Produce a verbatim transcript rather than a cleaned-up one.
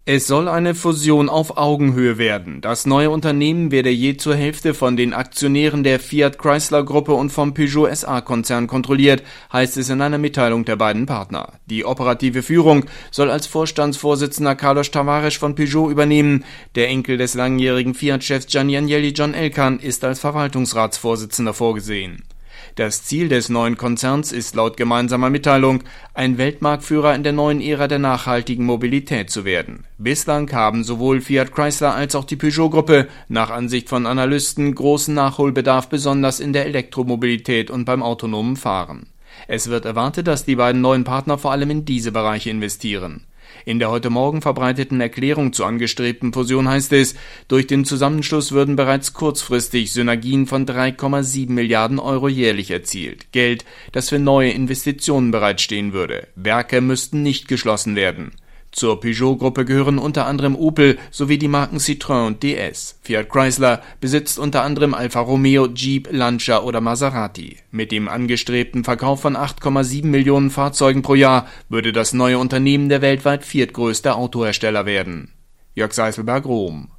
Es soll eine Fusion auf Augenhöhe werden. Das neue Unternehmen werde je zur Hälfte von den Aktionären der Fiat-Chrysler-Gruppe und vom Peugeot S A-Konzern kontrolliert, heißt es in einer Mitteilung der beiden Partner. Die operative Führung soll als Vorstandsvorsitzender Carlos Tavares von Peugeot übernehmen. Der Enkel des langjährigen Fiat-Chefs Gianni Agnelli, John Elkann, ist als Verwaltungsratsvorsitzender vorgesehen. Das Ziel des neuen Konzerns ist laut gemeinsamer Mitteilung, ein Weltmarktführer in der neuen Ära der nachhaltigen Mobilität zu werden. Bislang haben sowohl Fiat Chrysler als auch die Peugeot-Gruppe nach Ansicht von Analysten großen Nachholbedarf, besonders in der Elektromobilität und beim autonomen Fahren. Es wird erwartet, dass die beiden neuen Partner vor allem in diese Bereiche investieren. In der heute Morgen verbreiteten Erklärung zur angestrebten Fusion heißt es, durch den Zusammenschluss würden bereits kurzfristig Synergien von drei Komma sieben Milliarden Euro jährlich erzielt. Geld, das für neue Investitionen bereitstehen würde. Werke müssten nicht geschlossen werden. Zur Peugeot-Gruppe gehören unter anderem Opel sowie die Marken Citroën und D S. Fiat Chrysler besitzt unter anderem Alfa Romeo, Jeep, Lancia oder Maserati. Mit dem angestrebten Verkauf von acht Komma sieben Millionen Fahrzeugen pro Jahr würde das neue Unternehmen der weltweit viertgrößte Autohersteller werden. Jörg Seiselberg, Rom.